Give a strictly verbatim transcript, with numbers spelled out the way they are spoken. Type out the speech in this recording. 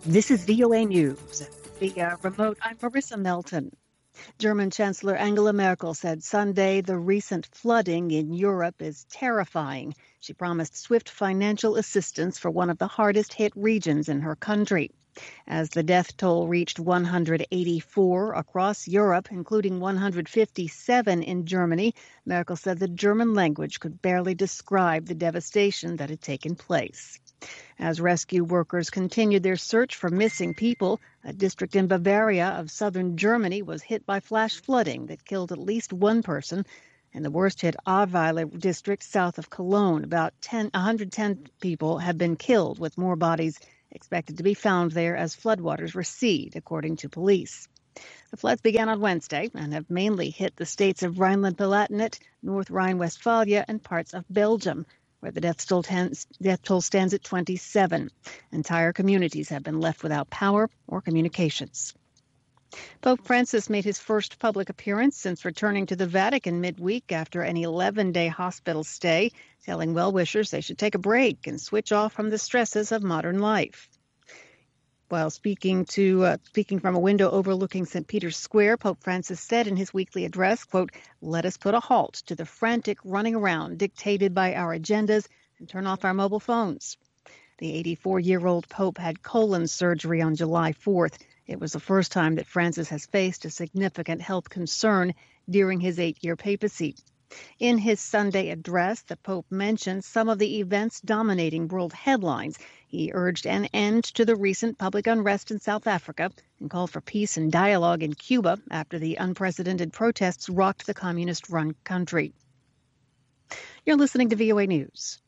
This is V O A News. Via remote, I'm Marissa Melton. German Chancellor Angela Merkel said Sunday the recent flooding in Europe is terrifying. She promised swift financial assistance for one of the hardest hit regions in her country. As the death toll reached one hundred eighty-four across Europe, including one hundred fifty-seven in Germany, Merkel said the German language could barely describe the devastation that had taken place. As rescue workers continued their search for missing people, a district in Bavaria of southern Germany was hit by flash flooding that killed at least one person. In the worst-hit Ahrweiler district south of Cologne, about ten, one hundred ten people have been killed, with more bodies expected to be found there as floodwaters recede, according to police. The floods began on Wednesday and have mainly hit the states of Rhineland-Palatinate, North Rhine-Westphalia, and parts of Belgium, where the death toll, tends, death toll stands at twenty-seven. Entire communities have been left without power or communications. Pope Francis made his first public appearance since returning to the Vatican midweek after an eleven-day hospital stay, telling well-wishers they should take a break and switch off from the stresses of modern life. While speaking to uh, speaking from a window overlooking Saint Peter's Square, Pope Francis said in his weekly address, quote, "Let us put a halt to the frantic running around dictated by our agendas and turn off our mobile phones." The eighty-four-year-old Pope had colon surgery on July fourth. It was the first time that Francis has faced a significant health concern during his eight-year papacy. In his Sunday address, the Pope mentioned some of the events dominating world headlines. He urged an end to the recent public unrest in South Africa and called for peace and dialogue in Cuba after the unprecedented protests rocked the communist-run country. You're listening to V O A News.